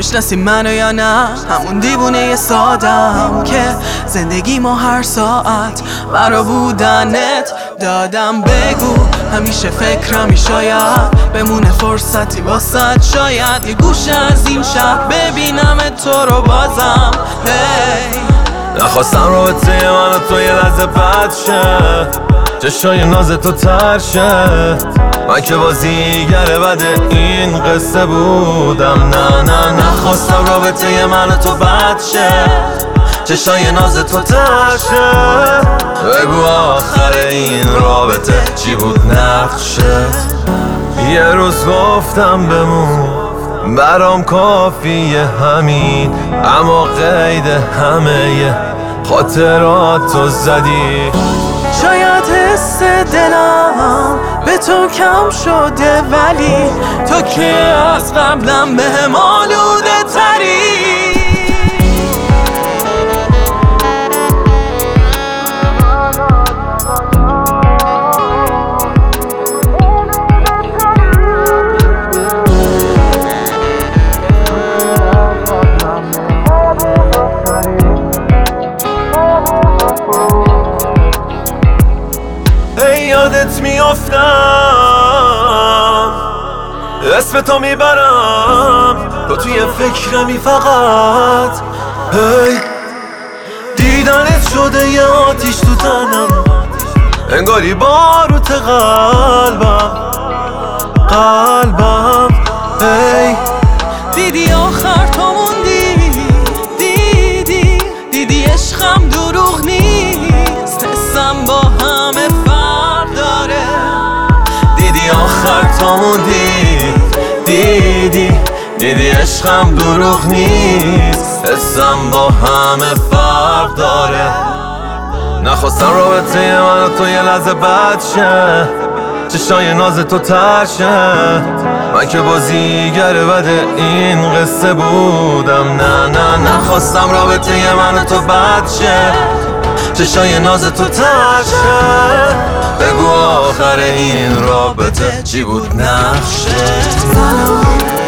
میشناسی منو یا نه؟ همون دیوونه سادم که زندگی ما هر ساعت برا بودنت دادم. بگو همیشه فکرمی شاید بمونه فرصتی واسد، شاید یه گوشه از این شهر ببینم تو رو بازم. نخواستم رابطه من و تو یه لحظه بد شه، چشای ناز تو تر شه. من که بازیگر بد این قصه بودم. نه نخواستم رابطه من و تو بد شه، چشای ناز تو تر شه. بگو آخر این رابطه چی بود نقشت؟ یه روز گفتم بمون برام کافیه همین، اما قید همه خاطرات تو زدی. شاید حس دلم به تو کم شده، ولی تو که از قبلم بهم آلوده تری. یادت میافتم، اسم تو میبرم، تو توی فکرمی فقط. دیدنت شده یه آتیش تو تنم، انگاری باروت قلبم. دیدی آخر تو موندی، دیدی عشقم دروغ نیست، حسم با همه فرق داره. دیدی آخر تو موندی، دیدی عشقم دروغ نیست، حسم با همه فرق داره. نخواستم رابطه من و تو یه لحظه بد شه، چشای ناز تو تر شه. من که بازیگر بد این قصه بودم. نه نخواستم رابطه من و تو بد شه، چشای ناز تو تر شه. بگو آخر این رابطه چی بود نقشت؟